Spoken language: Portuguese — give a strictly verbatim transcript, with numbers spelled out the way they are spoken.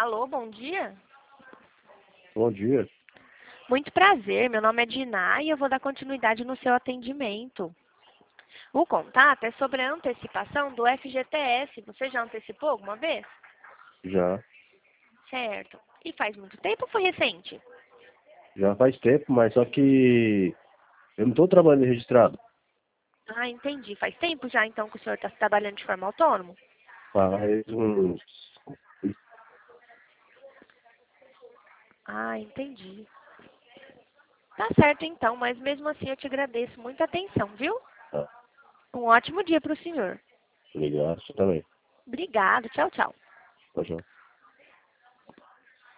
Alô, bom dia. Bom dia. Muito prazer, meu nome é Diná e eu vou dar continuidade no seu atendimento. O contato é sobre a antecipação do F G T S. Você já antecipou alguma vez? Já. Certo. E faz muito tempo ou foi recente? Já faz tempo, mas só que eu não estou trabalhando registrado. Ah, entendi. Faz tempo já então que o senhor está trabalhando de forma autônoma? Faz uns. Ah, entendi. Tá certo então, mas mesmo assim eu te agradeço muita atenção, viu? Ah, Um ótimo dia para o senhor. obrigado, você também. Obrigado. Tchau, tchau. Tchau, tchau.